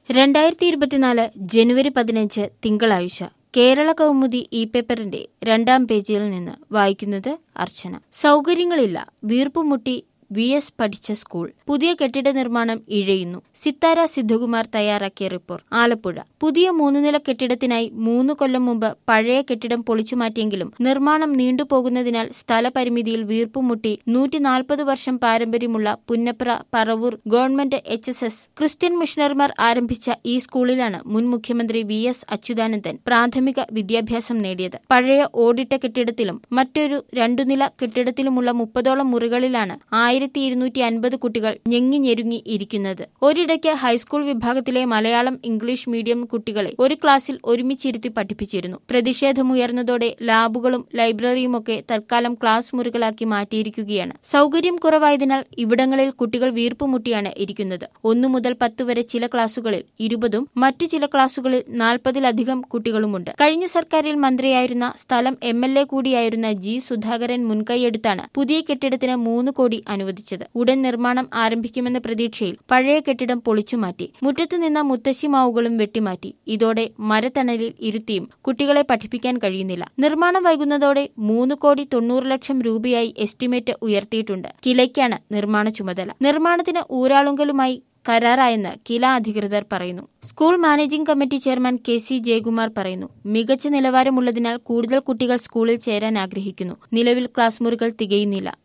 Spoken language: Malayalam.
2024 ജനുവരി 15 തിങ്കളാഴ്ച കേരള കൗമുദി ഇ പേപ്പറിന്റെ 2ാം പേജിൽ നിന്ന് വായിക്കുന്നത് അർച്ചന. സൗകര്യങ്ങളില്ല, വീർപ്പുമുട്ടി VS പഠിച്ച സ്കൂൾ. പുതിയ കെട്ടിട നിർമ്മാണം ഇഴയുന്നു. സിത്താര സിദ്ധകുമാർ തയ്യാറാക്കിയ റിപ്പോർട്ട്. ആലപ്പുഴ. പുതിയ 3 നില കെട്ടിടത്തിനായി 3 കൊല്ലം മുമ്പ് പഴയ കെട്ടിടം പൊളിച്ചുമാറ്റിയെങ്കിലും നിർമ്മാണം നീണ്ടുപോകുന്നതിനാൽ സ്ഥലപരിമിതിയിൽ വീർപ്പുമുട്ടി 140 വർഷം പാരമ്പര്യമുള്ള Punnapra Paravur government HSS Christian മിഷണറിമാർ ആരംഭിച്ച ഈ സ്കൂളിലാണ് മുൻ മുഖ്യമന്ത്രി VS അച്യുതാനന്ദൻ പ്രാഥമിക വിദ്യാഭ്യാസം നേടിയത്. പഴയ ഓടിട്ട കെട്ടിടത്തിലും മറ്റൊരു 2 നില കെട്ടിടത്തിലുമുള്ള 30ഓളം മുറികളിലാണ് 1250 കുട്ടികൾ ഞെങ്ങിഞ്ഞെരുങ്ങി ഇരിക്കുന്നത്. ഒരിടയ്ക്ക് ഹൈസ്കൂൾ വിഭാഗത്തിലെ മലയാളം ഇംഗ്ലീഷ് മീഡിയം കുട്ടികളെ ഒരു ക്ലാസ്സിൽ ഒരുമിച്ചിരുത്തി പഠിപ്പിച്ചിരുന്നു. പ്രതിഷേധമുയർന്നതോടെ ലാബുകളും ലൈബ്രറിയുമൊക്കെ തൽക്കാലം ക്ലാസ് മുറികളാക്കി മാറ്റിയിരിക്കുകയാണ്. സൗകര്യം കുറവായതിനാൽ ഇവിടങ്ങളിൽ കുട്ടികൾ വീർപ്പുമുട്ടിയാണ് ഇരിക്കുന്നത്. 1 മുതൽ 10 വരെ ചില ക്ലാസുകളിൽ 20ഉം മറ്റു ചില ക്ലാസുകളിൽ 40ലധികം കുട്ടികളുമുണ്ട്. കഴിഞ്ഞ സർക്കാരിൽ മന്ത്രിയായിരുന്ന സ്ഥലം MLA കൂടിയായിരുന്ന G സുധാകരൻ മുൻകൈയെടുത്താണ് പുതിയ കെട്ടിടത്തിന് 3 കോടി അനുവദിച്ചത്. ഉടൻ നിർമ്മാണം ആരംഭിക്കുമെന്ന പ്രതീക്ഷയിൽ പഴയ കെട്ടിടം പൊളിച്ചുമാറ്റി. മുറ്റത്ത് നിന്ന മുത്തശ്ശി മാവുകളും വെട്ടിമാറ്റി. ഇതോടെ മരത്തണലിൽ ഇരുത്തിയും കുട്ടികളെ പഠിപ്പിക്കാൻ കഴിയുന്നില്ല. നിർമ്മാണം വൈകുന്നതോടെ 3,90,00,000 രൂപയായി എസ്റ്റിമേറ്റ് ഉയർത്തിയിട്ടുണ്ട്. കിലയ്ക്കാണ് നിർമ്മാണ ചുമതല. നിർമ്മാണത്തിന് ഊരാളുങ്കലുമായി കരാറായെന്ന് കില അധികൃതർ പറയുന്നു. School managing committee chairman KC Jayakumar പറയുന്നു. മികച്ച നിലവാരമുള്ളതിനാൽ കൂടുതൽ കുട്ടികൾ സ്കൂളിൽ ചേരാൻ ആഗ്രഹിക്കുന്നു. നിലവിൽ ക്ലാസ് മുറികൾ തികയുന്നില്ല.